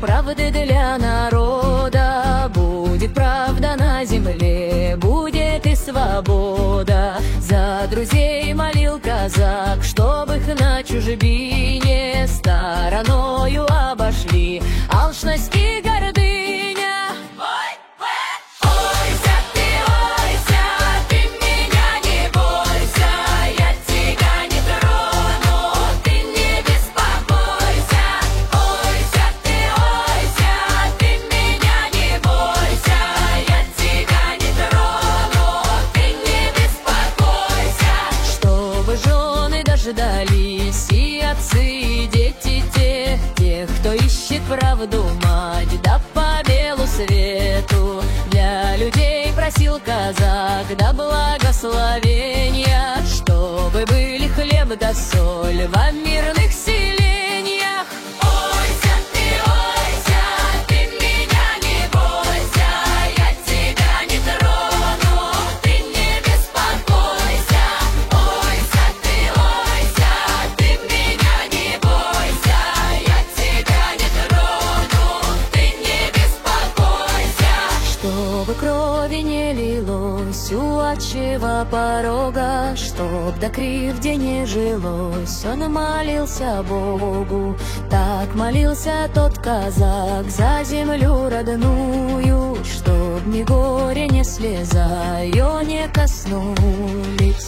правды для народа. Будет правда на земле, будет и свобода. За друзей молил казак, чтоб их на чужбине стороною обошли алчность и гордыня. Дождались и отцы, и дети те, тех, кто ищет правду, мать, да по белу свету. Для людей просил казак, да благословения, чтобы были хлеб да соль во мирных селениях. Чтобы крови не лилось у отчего порога, чтоб до кривде не жилось, он молился Богу. Так молился тот казак за землю родную, чтоб ни горе, ни слеза ее не коснулись.